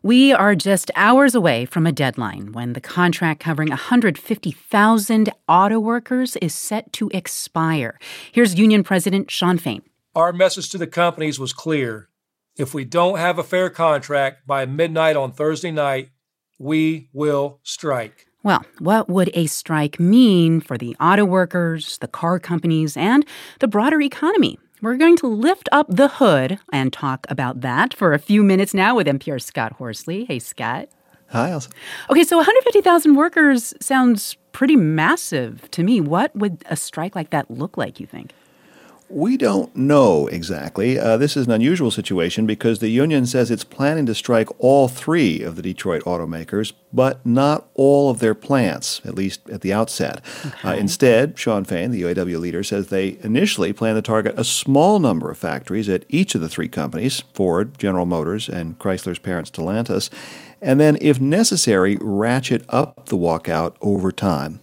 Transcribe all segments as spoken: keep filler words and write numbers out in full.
We are just hours away from a deadline when the contract covering one hundred fifty thousand auto workers is set to expire. Here's Union President Shawn Fain. Our message to the companies was clear. If we don't have a fair contract by midnight on Thursday night, we will strike. Well, what would a strike mean for the auto workers, the car companies, and the broader economy? We're going to lift up the hood and talk about that for a few minutes now with N P R's Scott Horsley. Hey, Scott. Hi, Elsa. Okay, so one hundred fifty thousand workers sounds pretty massive to me. What would a strike like that look like, you think? We don't know exactly. Uh, this is an unusual situation because the union says it's planning to strike all three of the Detroit automakers, but not all of their plants, at least at the outset. Okay. Uh, instead, Shawn Fain, the U A W leader, says they initially plan to target a small number of factories at each of the three companies, Ford, General Motors, and Chrysler's parent Stellantis, and then, if necessary, ratchet up the walkout over time.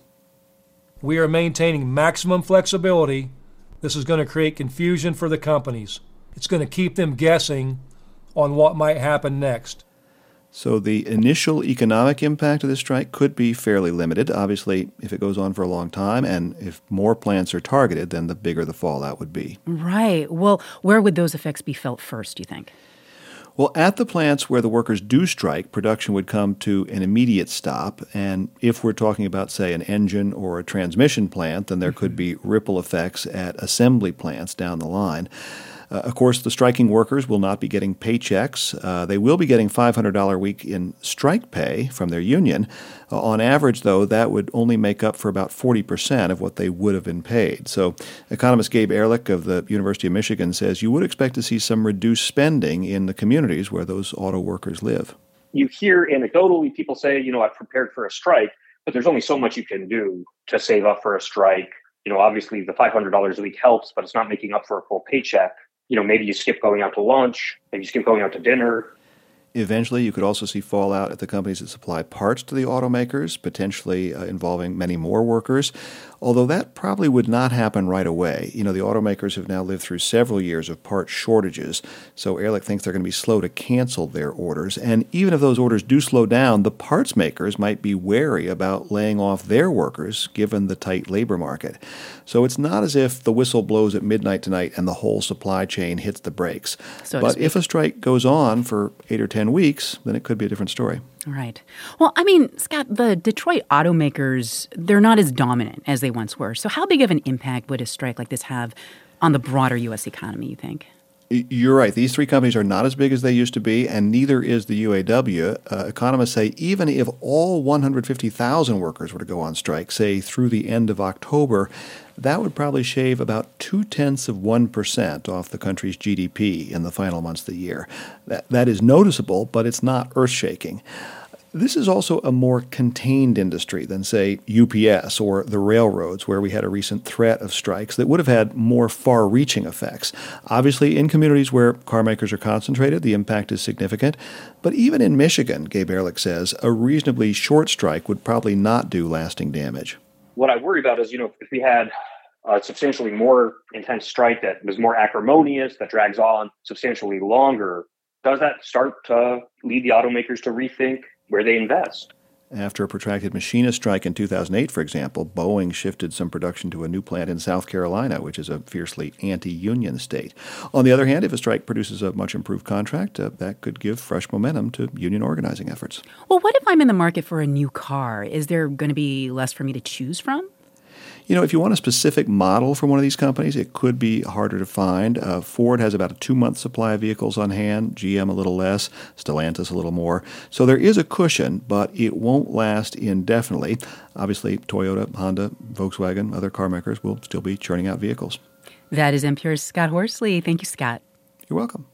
We are maintaining maximum flexibility. This is going to create confusion for the companies. It's going to keep them guessing on what might happen next. So the initial economic impact of this strike could be fairly limited. Obviously, if it goes on for a long time and if more plants are targeted, then the bigger the fallout would be. Right. Well, where would those effects be felt first, do you think? Well, at the plants where the workers do strike, production would come to an immediate stop. And if we're talking about, say, an engine or a transmission plant, then there mm-hmm. could be ripple effects at assembly plants down the line. Uh, of course, the striking workers will not be getting paychecks. Uh, they will be getting five hundred dollars a week in strike pay from their union. Uh, on average, though, that would only make up for about forty percent of what they would have been paid. So economist Gabe Ehrlich of the University of Michigan says you would expect to see some reduced spending in the communities where those auto workers live. You hear anecdotally people say, you know, I've prepared for a strike, but there's only so much you can do to save up for a strike. You know, obviously the five hundred dollars a week helps, but it's not making up for a full paycheck. You know, maybe you skip going out to lunch, maybe you skip going out to dinner. Eventually, you could also see fallout at the companies that supply parts to the automakers, potentially uh, involving many more workers, although that probably would not happen right away. You know, the automakers have now lived through several years of part shortages, so Ehrlich thinks they're going to be slow to cancel their orders. And even if those orders do slow down, the parts makers might be wary about laying off their workers given the tight labor market. So it's not as if the whistle blows at midnight tonight and the whole supply chain hits the brakes. So but if a strike goes on for eight or ten weeks, then it could be a different story. Right. Well, I mean, Scott, the Detroit automakers, they're not as dominant as they once were. So how big of an impact would a strike like this have on the broader U S economy, you think? You're right. These three companies are not as big as they used to be, and neither is the U A W. Uh, economists say even if all one hundred fifty thousand workers were to go on strike, say through the end of October, that would probably shave about two-tenths of one percent off the country's G D P in the final months of the year. That, that is noticeable, but it's not earth-shaking. This is also a more contained industry than, say, U P S or the railroads, where we had a recent threat of strikes that would have had more far-reaching effects. Obviously, in communities where car makers are concentrated, the impact is significant. But even in Michigan, Gabe Ehrlich says, a reasonably short strike would probably not do lasting damage. What I worry about is, you know, if we had a substantially more intense strike that was more acrimonious, that drags on substantially longer, does that start to lead the automakers to rethink where they invest? After a protracted machinist strike in two thousand eight, for example, Boeing shifted some production to a new plant in South Carolina, which is a fiercely anti-union state. On the other hand, if a strike produces a much improved contract, uh, that could give fresh momentum to union organizing efforts. Well, what if I'm in the market for a new car? Is there going to be less for me to choose from? You know, if you want a specific model from one of these companies, it could be harder to find. Uh, Ford has about a two-month supply of vehicles on hand, G M a little less, Stellantis a little more. So there is a cushion, but it won't last indefinitely. Obviously, Toyota, Honda, Volkswagen, other car makers will still be churning out vehicles. That is N P R's Scott Horsley. Thank you, Scott. You're welcome.